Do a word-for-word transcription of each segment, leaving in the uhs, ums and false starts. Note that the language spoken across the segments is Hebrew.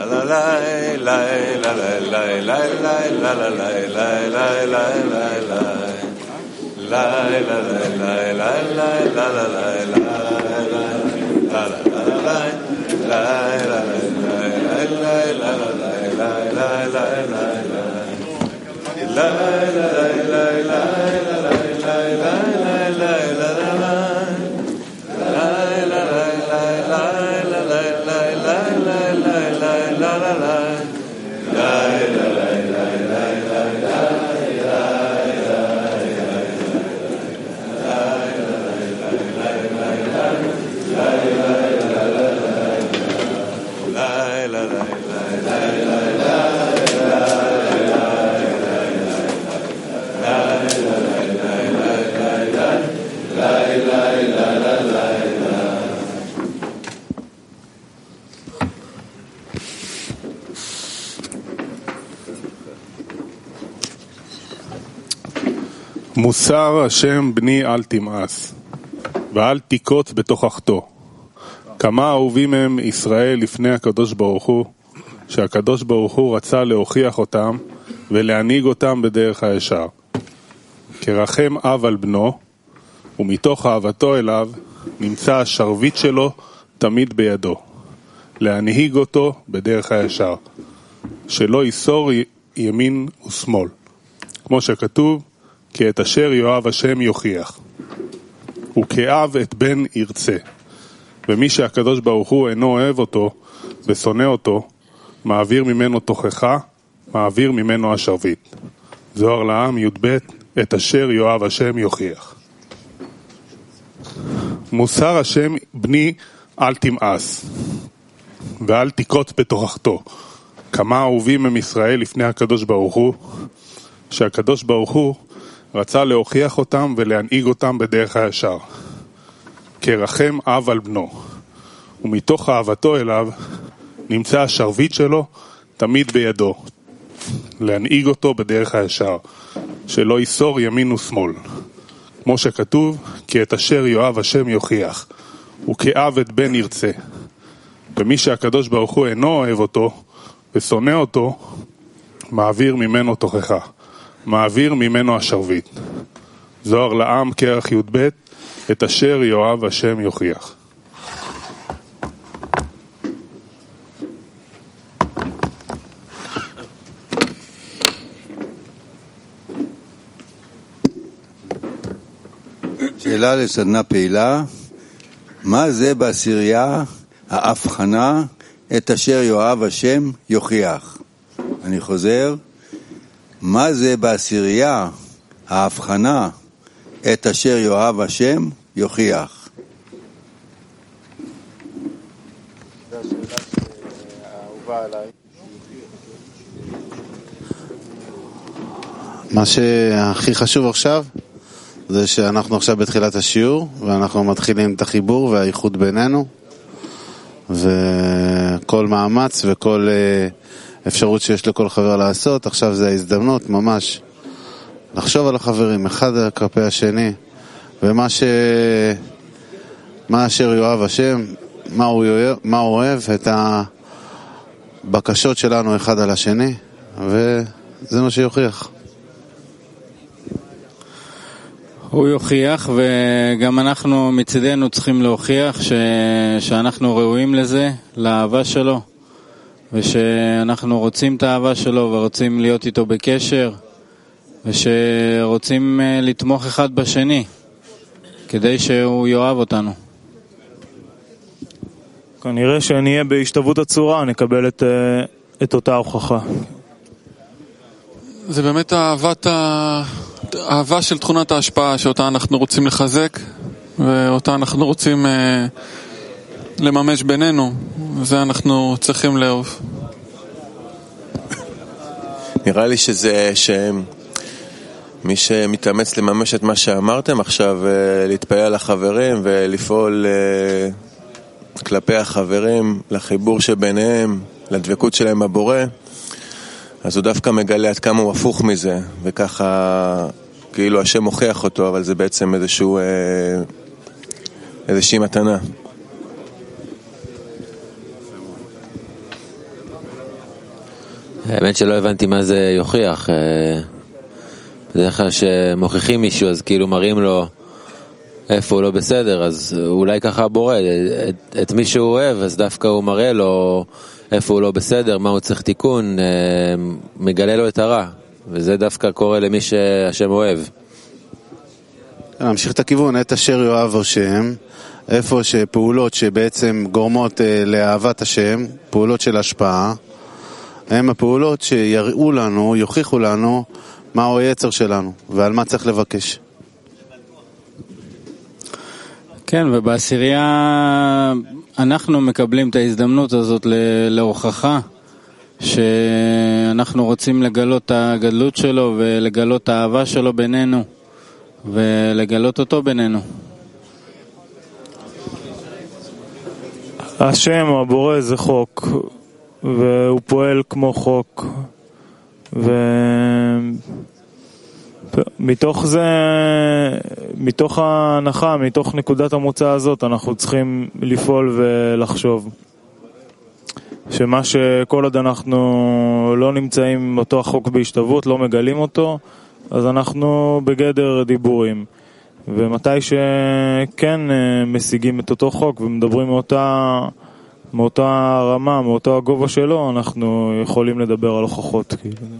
מוסר השם בני אל תמאס ואל תיקוץ בתוכחתו. כמה אהובים הם ישראל לפני הקדוש ברוך הוא, שהקדוש ברוך הוא רצה להוכיח אותם ולהנהיג אותם בדרך הישר. כרחם אב על בנו, ומתוך אהבתו אליו נמצא השרביט שלו תמיד בידו, להנהיג אותו בדרך הישר, שלא יסור ימין ושמאל, כמו שכתוב, כי את אשר יאהב השם יוכיח, וכאב את בן ירצה. ומי שהקדוש ברוך הוא אינו אוהב אותו ושונא אותו, מעביר ממנו תוכחה, מעביר ממנו השרביט. זוהר לעם י"ב, את אשר יאהב השם יוכיח. מוסר השם בני אל תמאס ואל תיקוץ בתוכחתו. כמה אהובים הם ישראל לפני הקדוש ברוך הוא, שהקדוש ברוך הוא רצה להוכיח אותם ולהנהיג אותם בדרך הישר. כרחם אב על בנו, ומתוך אהבתו אליו נמצא השרביט שלו תמיד בידו, להנהיג אותו בדרך הישר, שלא יסור ימין ושמאל, כמו שכתוב, כי את אשר יאהב השם יוכיח, וכאב את בן ירצה. ומי שהקדוש ברוך הוא אינו אוהב אותו ושונא אותו, מעביר ממנו תוכחה, מעביר ממנו השרביט. זוהר לעם כרך י"ב, את אשר יאהב השם יוכיח. שאלה לסדנה פעילה, מה זה בעשירייה ההבחנה את אשר יאהב השם יוכיח? אני חוזר, מה זה בעשירייה ההבחנה את אשר יאהב השם יוכיח? זו השאלה שהאהובה עליי. מה שהכי חשוב עכשיו זה שאנחנו עכשיו בתחילת השיעור ואנחנו מתחילים את החיבור והאיחוד בינינו, וכל מאמץ וכל אפשרות שיש לכל חבר לעשות עכשיו זה ההזדמנות ממש לחשוב על החברים אחד כלפי השני, ומה ש... מה אשר יאהב השם, מה הוא, יאהב, מה הוא אוהב, את הבקשות שלנו אחד על השני, וזה מה שיוכיח. הוא יוכיח, וגם אנחנו מצדנו צריכים להוכיח ש... שאנחנו ראויים לזה, לאהבה שלו, ושאנחנו רוצים את האהבה שלו ורוצים להיות איתו בקשר, ושרוצים לתמוך אחד בשני כדי שהוא יאהב אותנו. כנראה שנהיה בהשתוות הצורה, נקבל את, את אותה הוכחה. זה באמת אהבת ה... אהבה של תכונת ההשפעה שאותה אנחנו רוצים לחזק ואותה אנחנו רוצים אה, לממש בינינו, וזה אנחנו צריכים לאהוב. נראה לי שזה שמי שמתאמץ לממש את מה שאמרתם עכשיו, להתפעל לחברים ולפעול כלפי החברים, לחיבור שביניהם, לדבקות שלהם בבורא, אז הוא דווקא מגלה עד כמה הוא הפוך מזה, וככה כאילו השם מוכיח אותו, אבל זה בעצם איזשהו איזושהי מתנה. האמת שלא הבנתי מה זה יוכיח. בדרך כלל שמוכיחים מישהו אז כאילו מראים לו איפה הוא לא בסדר, אז אולי ככה בורא את, את מי שהוא אוהב, אז דווקא הוא מראה לו איפה הוא לא בסדר, מה הוא צריך תיקון, מגלה לו את הרע, וזה דווקא קורה למי שהשם אוהב. נמשיך את הכיוון, את אשר יאהב השם, איפה שפעולות שבעצם גורמות לאהבת השם, פעולות של השפעה, הם הפעולות שיראו לנו, יוכיחו לנו מהו היצר שלנו ועל מה צריך לבקש. כן, ובעשירייה אנחנו מקבלים את ההזדמנות הזאת להוכחה שאנחנו רוצים לגלות את הגדלות שלו ולגלות את האהבה שלו בינינו ולגלות אותו בינינו. השם או הבורא זה חוק, והוא פועל כמו חוק, ומתוך זה, מתוך ההנחה, מתוך נקודת המוצא הזאת, אנחנו צריכים לפעול ולחשוב שמה שכל עוד אנחנו לא נמצאים עם אותו החוק בהשתוות, לא מגלים אותו, אז אנחנו בגדר דיבורים. ומתי שכן משיגים את אותו חוק ומדברים מאותה, מאותה רמה, מאותו הגובה שלו, אנחנו יכולים לדבר על הוכחות.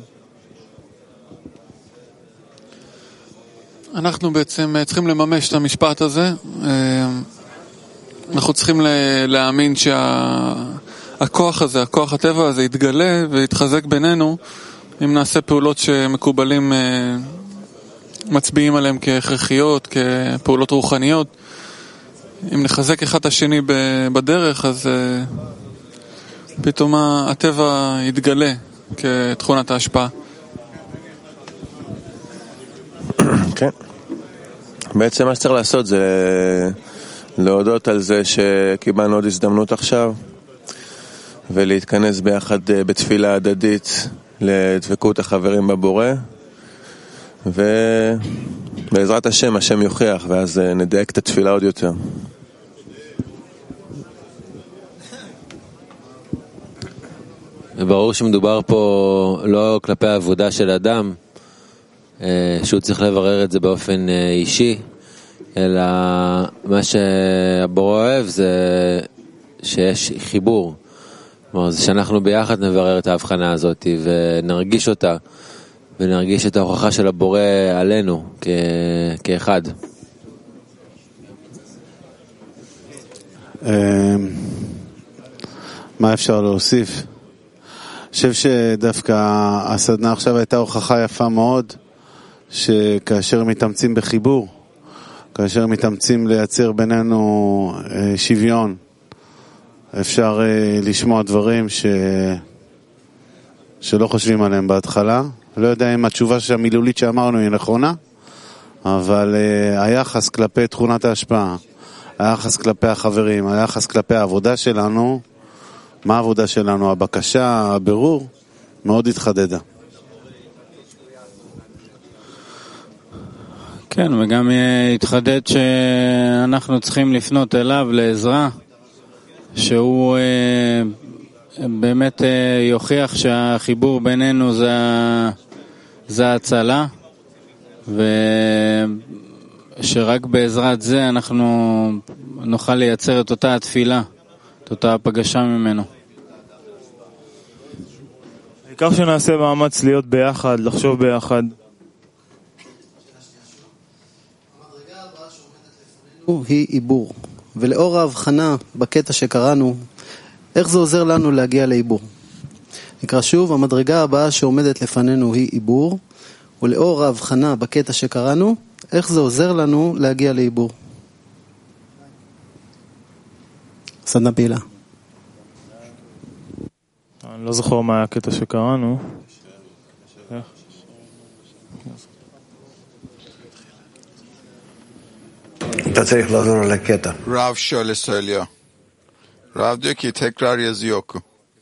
אנחנו בעצם צריכים לממש את המשפט הזה. אנחנו צריכים להאמין שהכוח הזה, הכוח הטבע הזה יתגלה ויתחזק בינינו אם נעשה פעולות שמקובלים מצביעים עליהם כהכרחיות, כפעולות רוחניות. אם נחזק אחד השני בדרך, אז פתאום הטבע יתגלה כתכונת ההשפעה. כן. בעצם מה שצריך לעשות זה להודות על זה שקיבלנו עוד הזדמנות עכשיו, ולהתכנס ביחד בתפילה הדדית לדבקות החברים בבורא, ובעזרת השם, השם יוכיח, ואז נדייק את התפילה עוד יותר. ברור שמדובר פה לא כלפי העבודה של אדם, שהוא צריך לברר את זה באופן אישי, אלא מה שהבורא אוהב זה שיש חיבור. כלומר, זה שאנחנו ביחד נברר את ההבחנה הזאת ונרגיש אותה, ונרגיש את ההוכחה של הבורא עלינו כ- כאחד. מה אפשר להוסיף? אני חושב שדווקא הסדנה עכשיו הייתה הוכחה יפה מאוד, שכאשר מתאמצים בחיבור, כאשר מתאמצים לייצר בינינו שוויון, אפשר לשמוע דברים ש... שלא חושבים עליהם בהתחלה. לא יודע אם התשובה המילולית שאמרנו היא נכונה, אבל uh, היחס כלפי תכונת ההשפעה, היחס כלפי החברים, היחס כלפי העבודה שלנו, מה העבודה שלנו, הבקשה, הבירור, מאוד התחדדה. כן, וגם התחדד שאנחנו צריכים לפנות אליו לעזרה, שהוא uh, באמת uh, יוכיח שהחיבור בינינו זה זה ההצלה, ושרק בעזרת זה אנחנו נוכל לייצר את אותה התפילה, את אותה הפגשה ממנו. העיקר שנעשה מאמץ להיות ביחד, לחשוב ביחד. המדרגה הבאה שעומדת לפנינו היא עיבור, ולאור ההבחנה בקטע שקראנו, איך זה עוזר לנו להגיע לעיבור? נקרא שוב, המדרגה הבאה שעומדת לפנינו היא עיבור, ולאור ההבחנה בקטע שקראנו, איך זה עוזר לנו להגיע לעיבור? סדנה פעילה. אני לא זוכר מה היה הקטע שקראנו. אתה צריך לחזור על הקטע. רב שואל ישראל. רב diyor ki tekrar yazıyor oku.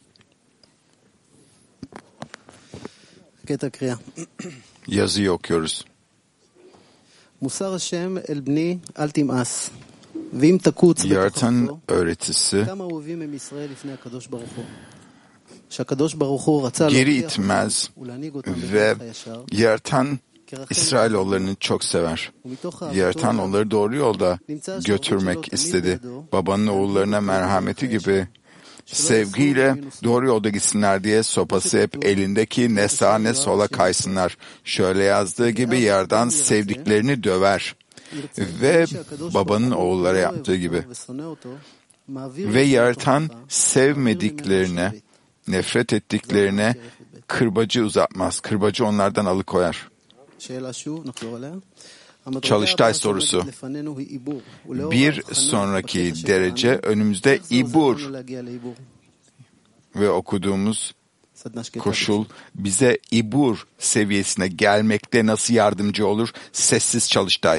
קטע קריאה. Yazıyı okuyoruz. מוסר השם אל בני אל תמאס. ואם תקוץ Yaratan בתוכו, öğretisi כמה אוהבים הם ישראל לפני הקדוש ברוך הוא. שהקדוש ברוך הוא רצה geri להוכיח itmez ולהנהיג אותם ve בדרך הישר, yaratan İsrailoğullarını çok sever. Yaratan onları doğru yolda götürmek istedi. Babanın oğullarına merhameti gibi sevgiyle doğru yolda gitsinler diye sopası hep elindeki ne sağa ne sola kaysınlar. Şöyle yazdığı gibi yerden sevdiklerini döver. Ve babanın oğullara yaptığı gibi. Ve yaratan sevmediklerine, nefret ettiklerine kırbacı uzatmaz. Kırbacı onlardan alıkoyar. Çalıştay sorusu. Bir sonraki derece önümüzde ibur ve okuduğumuz koşul bize ibur seviyesine gelmekte nasıl yardımcı olur? Sessiz çalıştay.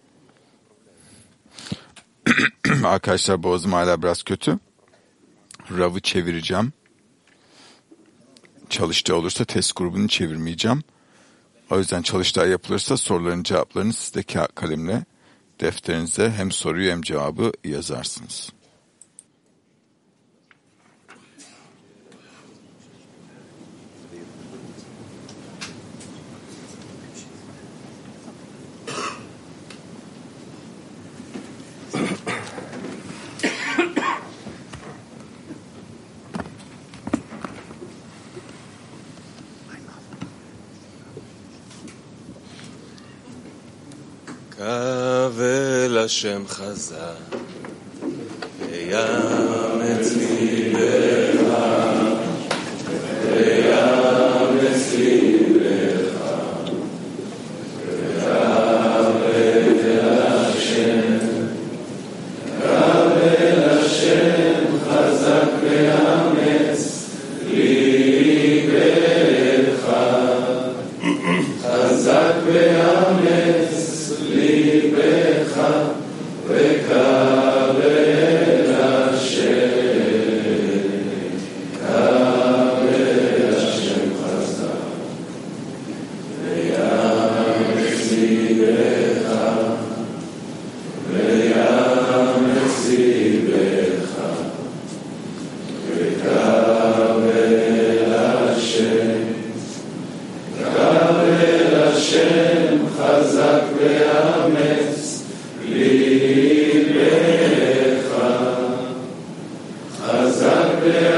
Arkadaşlar boğazım hala biraz kötü. Rav'ı çevireceğim. Çalıştay olursa test grubunu çevirmeyeceğim. O yüzden çalıştay yapılırsa soruların cevaplarını siz de kağıt kalemle defterinize hem soruyu hem cevabı yazarsınız. קבל השם חזק ויאמץ ליבך ויאמץ ליבך וקבל השם קבל השם חזק ויאמץ ליבך חזק ויאמץ ליבך וקבל השם קבל השם חזק ויאמץ ליבך ויאמץ ליבך וקבל השם קבל השם חזק ויאמץ ליבך חזק ויאמץ